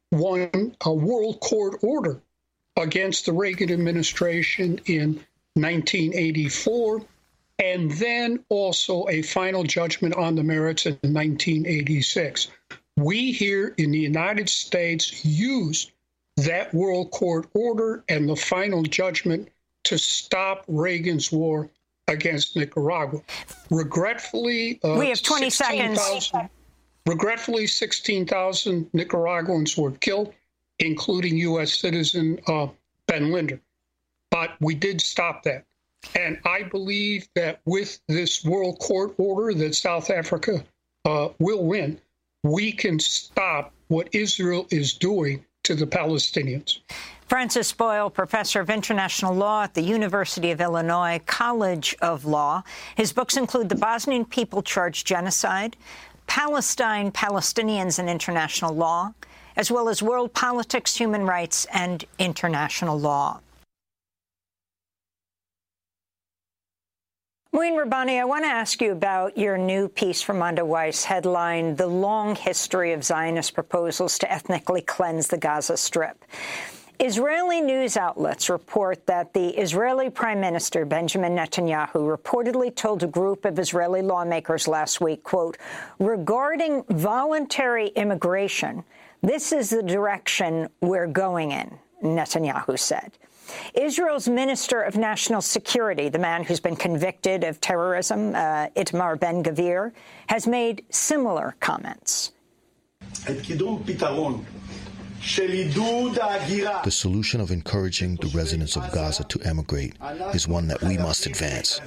won a world court order against the Reagan administration in nineteen eighty-four, and then also a final judgment on the merits in nineteen eighty-six. We here in the United States used that world court order and the final judgment to stop Reagan's war against Nicaragua. Regretfully, uh, we have twenty seconds. Regretfully, sixteen thousand Nicaraguans were killed, including U S citizen uh, Ben Linder. But we did stop that. And I believe that with this world court order that South Africa uh, will win, we can stop what Israel is doing to the Palestinians. Francis Boyle, professor of international law at the University of Illinois College of Law. His books include The Bosnian People Charged Genocide, Palestine, Palestinians and International Law, as well as World Politics, Human Rights and International Law. Mouin Rabbani, I want to ask you about your new piece from Amanda Weiss, headlined The Long History of Zionist Proposals to Ethnically Cleanse the Gaza Strip. Israeli news outlets report that the Israeli Prime Minister, Benjamin Netanyahu, reportedly told a group of Israeli lawmakers last week, quote, regarding voluntary immigration, this is the direction we're going in, Netanyahu said. Israel's Minister of National Security, the man who's been convicted of terrorism, uh, Itamar Ben-Gvir, has made similar comments. The solution of encouraging the residents of Gaza to emigrate is one that we must advance.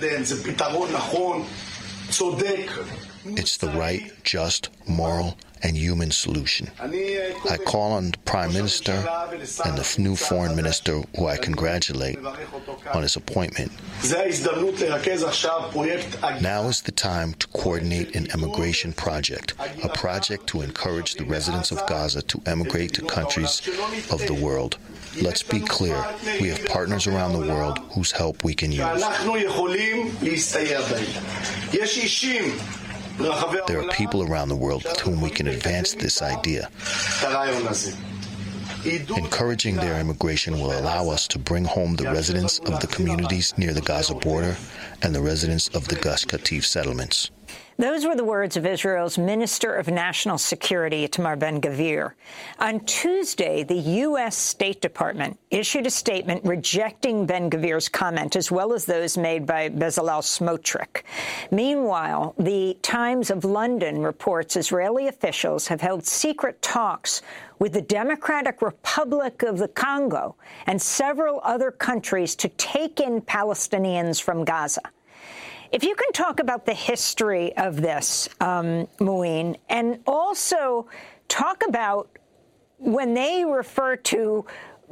It's the right, just, moral, and human solution. I call on the Prime Minister and the new Foreign Minister, who I congratulate on his appointment. Now is the time to coordinate an emigration project, a project to encourage the residents of Gaza to emigrate to countries of the world. Let's be clear, we have partners around the world whose help we can use. There are people around the world with whom we can advance this idea. Encouraging their immigration will allow us to bring home the residents of the communities near the Gaza border and the residents of the Gush Katif settlements. Those were the words of Israel's Minister of National Security, Itamar Ben-Gvir. On Tuesday, the U S State Department issued a statement rejecting Ben-Gvir's comment, as well as those made by Bezalel Smotrich. Meanwhile, the Times of London reports Israeli officials have held secret talks with the Democratic Republic of the Congo and several other countries to take in Palestinians from Gaza. If you can talk about the history of this, um, Mouin, and also talk about when they refer to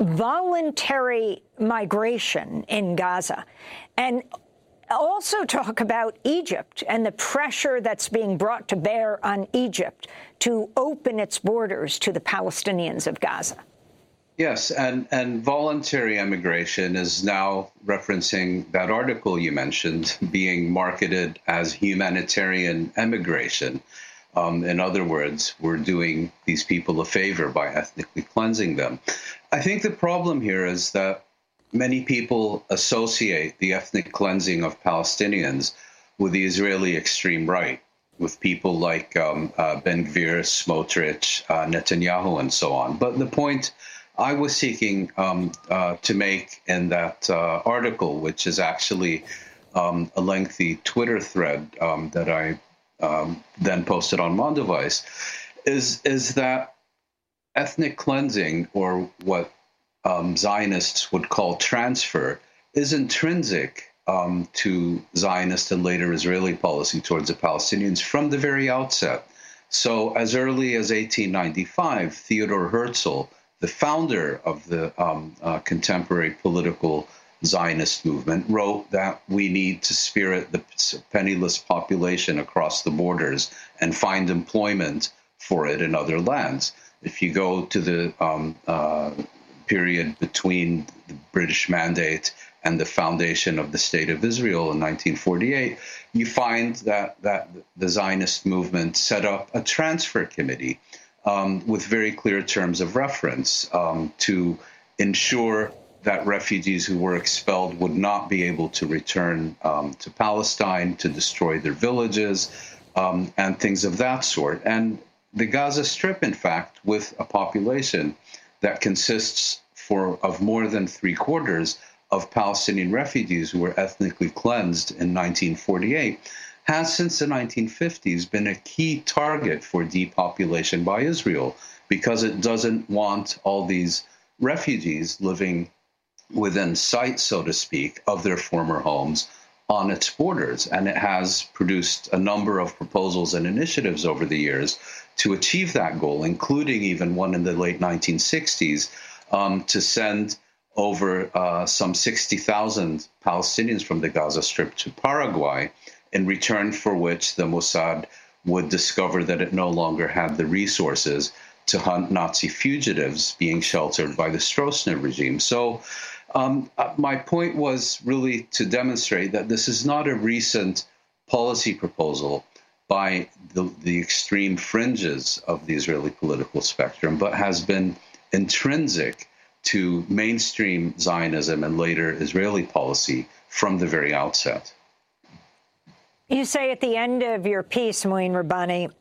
voluntary migration in Gaza, and also talk about Egypt and the pressure that's being brought to bear on Egypt to open its borders to the Palestinians of Gaza. Yes, and, and voluntary emigration is now referencing that article you mentioned being marketed as humanitarian emigration. Um, in other words, we're doing these people a favor by ethnically cleansing them. I think the problem here is that many people associate the ethnic cleansing of Palestinians with the Israeli extreme right, with people like um, uh, Ben-Gvir, Smotrich, uh, Netanyahu, and so on. But the point I was seeking um, uh, to make in that uh, article, which is actually um, a lengthy Twitter thread um, that I um, then posted on Mondevice, is, is that ethnic cleansing, or what um, Zionists would call transfer, is intrinsic um, to Zionist and later Israeli policy towards the Palestinians from the very outset. So as early as eighteen ninety-five, Theodor Herzl, the founder of the um, uh, contemporary political Zionist movement, wrote that we need to spirit the penniless population across the borders and find employment for it in other lands. If you go to the um, uh, period between the British Mandate and the foundation of the State of Israel in nineteen forty-eight, you find that, that the Zionist movement set up a transfer committee um, with very clear terms of reference um, to ensure that refugees who were expelled would not be able to return um, to Palestine, to destroy their villages, um, and things of that sort. And the Gaza Strip, in fact, with a population that consists for of more than three quarters of Palestinian refugees who were ethnically cleansed in nineteen forty-eight, has since the nineteen fifties been a key target for depopulation by Israel, because it doesn't want all these refugees living within sight, so to speak, of their former homes on its borders. And it has produced a number of proposals and initiatives over the years to achieve that goal, including even one in the late nineteen sixties, um, to send over uh, some sixty thousand Palestinians from the Gaza Strip to Paraguay, in return for which the Mossad would discover that it no longer had the resources to hunt Nazi fugitives being sheltered by the Stroessner regime. So um, my point was really to demonstrate that this is not a recent policy proposal by the, the extreme fringes of the Israeli political spectrum, but has been intrinsic to mainstream Zionism and later Israeli policy from the very outset. You say at the end of your piece, Mouin Rabbani,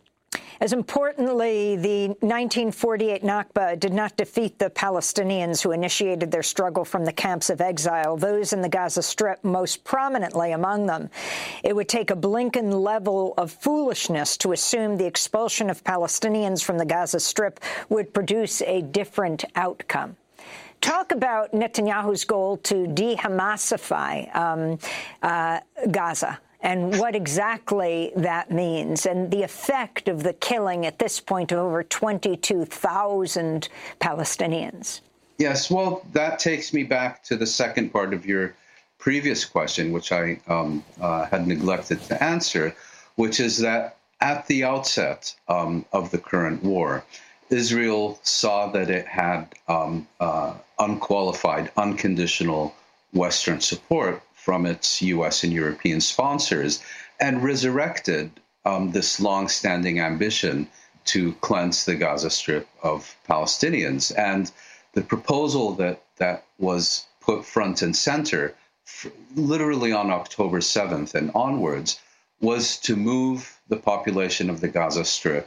as importantly, the nineteen forty-eight Nakba did not defeat the Palestinians who initiated their struggle from the camps of exile, those in the Gaza Strip most prominently among them. It would take a Blinken level of foolishness to assume the expulsion of Palestinians from the Gaza Strip would produce a different outcome. Talk about Netanyahu's goal to de-Hamasify um, uh, Gaza, and what exactly that means, and the effect of the killing at this point of over twenty-two thousand Palestinians. Yes, well, that takes me back to the second part of your previous question, which I um, uh, had neglected to answer, which is that at the outset um, of the current war, Israel saw that it had um, uh, unqualified, unconditional Western support from its U S and European sponsors, and resurrected um, this long-standing ambition to cleanse the Gaza Strip of Palestinians. And the proposal that, that was put front and center, f- literally on October seventh and onwards, was to move the population of the Gaza Strip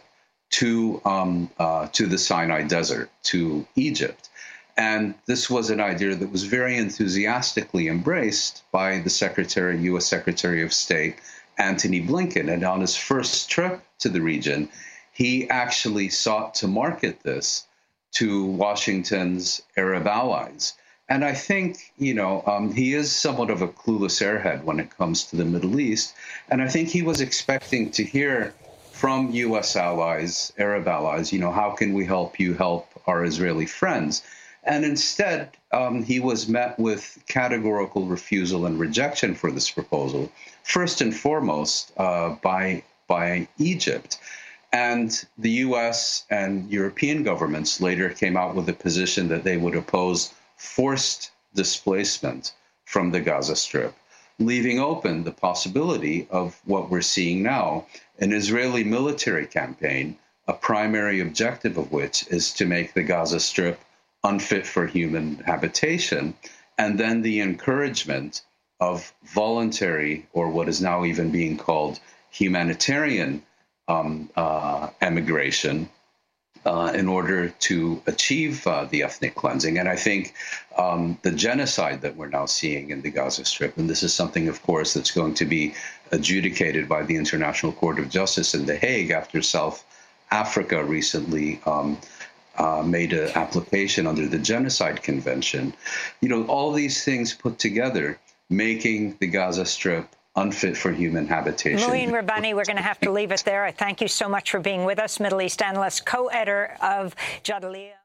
to um, uh, to the Sinai Desert, to Egypt. And this was an idea that was very enthusiastically embraced by the Secretary, U S Secretary of State, Antony Blinken. And on his first trip to the region, he actually sought to market this to Washington's Arab allies. And I think, you know, um, he is somewhat of a clueless airhead when it comes to the Middle East. And I think he was expecting to hear from U S allies, Arab allies, you know, how can we help you help our Israeli friends? And instead, um, he was met with categorical refusal and rejection for this proposal, first and foremost uh, by, by Egypt. And the U S and European governments later came out with a position that they would oppose forced displacement from the Gaza Strip, leaving open the possibility of what we're seeing now, an Israeli military campaign, a primary objective of which is to make the Gaza Strip unfit for human habitation, and then the encouragement of voluntary, or what is now even being called humanitarian um, uh, emigration uh, in order to achieve uh, the ethnic cleansing. And I think um, the genocide that we're now seeing in the Gaza Strip, and this is something, of course, that's going to be adjudicated by the International Court of Justice in The Hague after South Africa recently um, Uh, made an application under the Genocide Convention. You know, all these things put together, making the Gaza Strip unfit for human habitation. Mouin Rabbani, we're going to have to leave it there. I thank you so much for being with us, Middle East analyst, co-editor of Jadaliyya.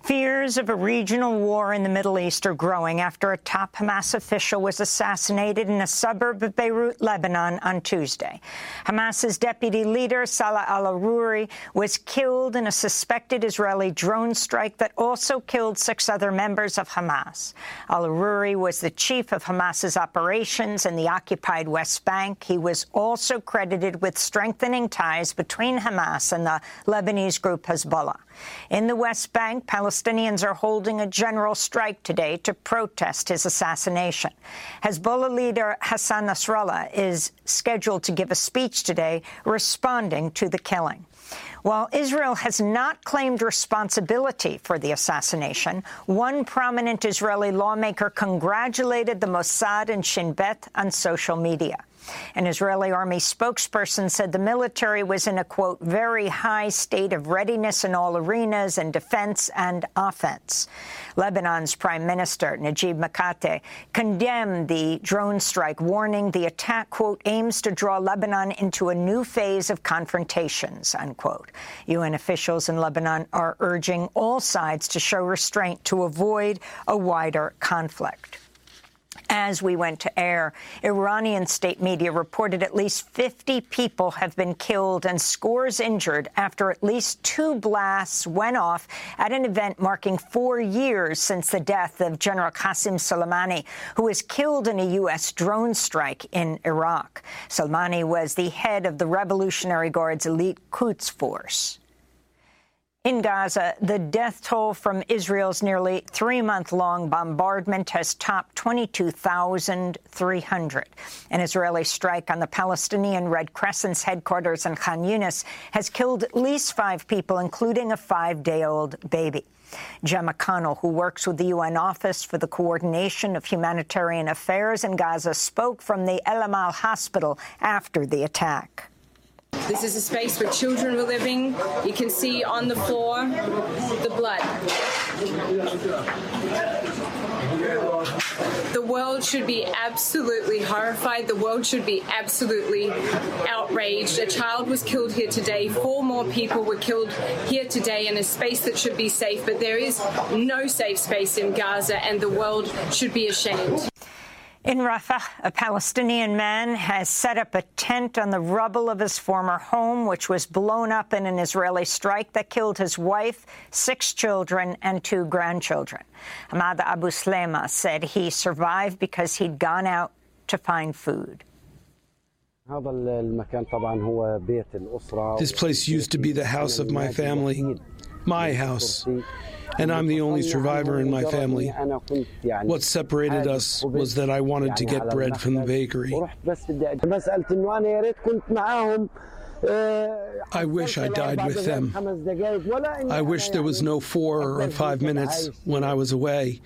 Fears of a regional war in the Middle East are growing after a top Hamas official was assassinated in a suburb of Beirut, Lebanon, on Tuesday. Hamas's deputy leader, Salah al-Aruri, was killed in a suspected Israeli drone strike that also killed six other members of Hamas. Al-Aruri was the chief of Hamas's operations in the occupied West Bank. He was also credited with strengthening ties between Hamas and the Lebanese group Hezbollah. In the West Bank, Palestinians are holding a general strike today to protest his assassination. Hezbollah leader Hassan Nasrallah is scheduled to give a speech today responding to the killing. While Israel has not claimed responsibility for the assassination, one prominent Israeli lawmaker congratulated the Mossad and Shin Bet on social media. An Israeli army spokesperson said the military was in a, quote, very high state of readiness in all arenas in defense and offense. Lebanon's Prime Minister, Najib Mikati, condemned the drone strike, warning the attack, quote, aims to draw Lebanon into a new phase of confrontations, unquote. U N officials in Lebanon are urging all sides to show restraint to avoid a wider conflict. As we went to air, Iranian state media reported at least fifty people have been killed and scores injured after at least two blasts went off at an event marking four years since the death of General Qasem Soleimani, who was killed in a U S drone strike in Iraq. Soleimani was the head of the Revolutionary Guard's elite Quds force. In Gaza, the death toll from Israel's nearly three-month-long bombardment has topped twenty-two thousand three hundred. An Israeli strike on the Palestinian Red Crescent's headquarters in Khan Yunis has killed at least five people, including a five-day-old baby. Gemma Connell, who works with the U N Office for the Coordination of Humanitarian Affairs in Gaza, spoke from the El Amal hospital after the attack. This is a space where children were living. You can see on the floor the blood. The world should be absolutely horrified. The world should be absolutely outraged. A child was killed here today. Four more people were killed here today in a space that should be safe. But there is no safe space in Gaza, and the world should be ashamed. In Rafah, a Palestinian man has set up a tent on the rubble of his former home, which was blown up in an Israeli strike that killed his wife, six children, and two grandchildren. Ahmad Abu Slema said he survived because he'd gone out to find food. This place used to be the house of my family, my house, and I'm the only survivor in my family. What separated us was that I wanted to get bread from the bakery. I wish I died with them. I wish there was no four or five minutes when I was away.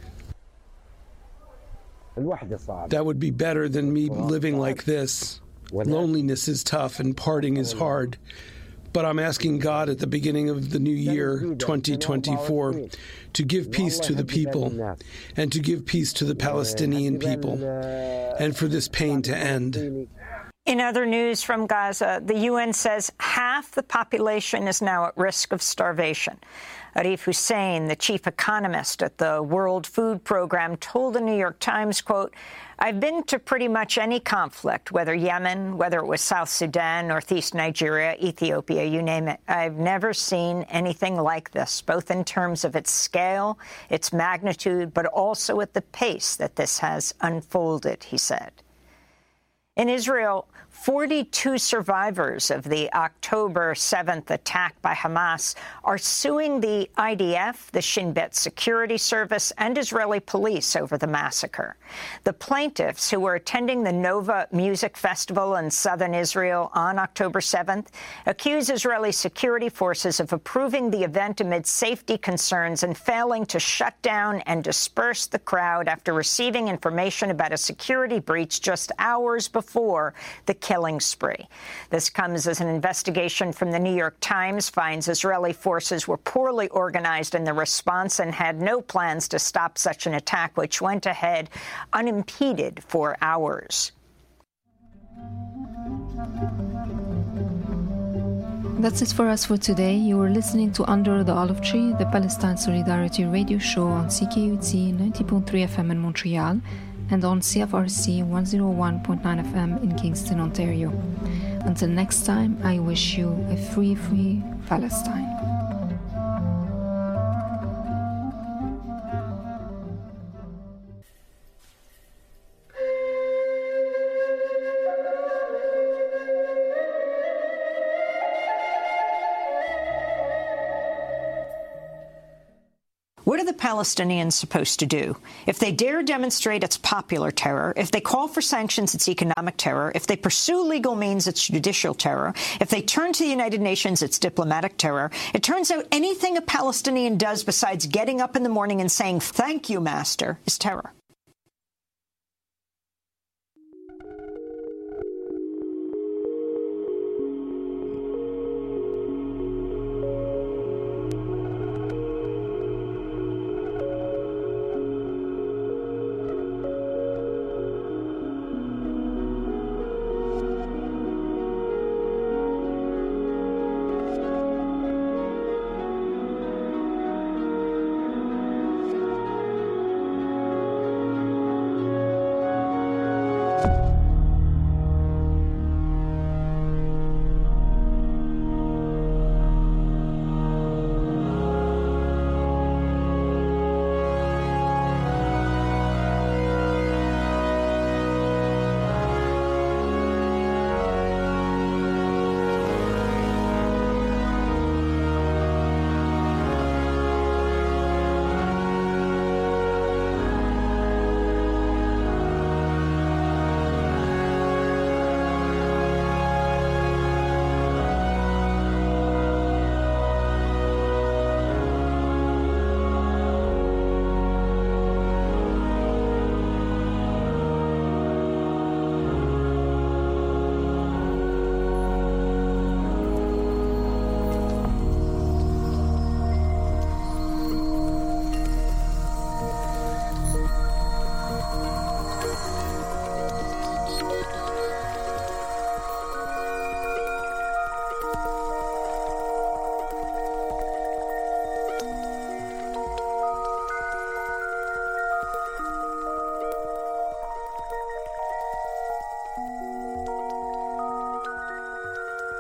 That would be better than me living like this. Loneliness is tough and parting is hard. But I'm asking God at the beginning of the new year, twenty twenty-four, to give peace to the people and to give peace to the Palestinian people and for this pain to end. In other news from Gaza, the U N says half the population is now at risk of starvation. Arif Hussein, the chief economist at the World Food Program, told the New York Times, quote, I've been to pretty much any conflict, whether Yemen, whether it was South Sudan, Northeast Nigeria, Ethiopia, you name it. I've never seen anything like this, both in terms of its scale, its magnitude, but also at the pace that this has unfolded, he said. In Israel, forty-two survivors of the October seventh attack by Hamas are suing the I D F, the Shin Bet Security Service, and Israeli police over the massacre. The plaintiffs, who were attending the Nova Music Festival in southern Israel on October seventh, accuse Israeli security forces of approving the event amid safety concerns and failing to shut down and disperse the crowd after receiving information about a security breach just hours before the killing spree. This comes as an investigation from the New York Times finds Israeli forces were poorly organized in the response and had no plans to stop such an attack, which went ahead unimpeded for hours. That's it for us for today. You were listening to Under the Olive Tree, the Palestine Solidarity radio show on C K U T ninety point three F M in Montreal and on C F R C one oh one point nine F M in Kingston, Ontario. Until next time, I wish you a free, free Palestine. What are the Palestinians supposed to do? If they dare demonstrate, it's popular terror. If they call for sanctions, it's economic terror. If they pursue legal means, it's judicial terror. If they turn to the United Nations, it's diplomatic terror. It turns out anything a Palestinian does besides getting up in the morning and saying, "Thank you, Master," is terror.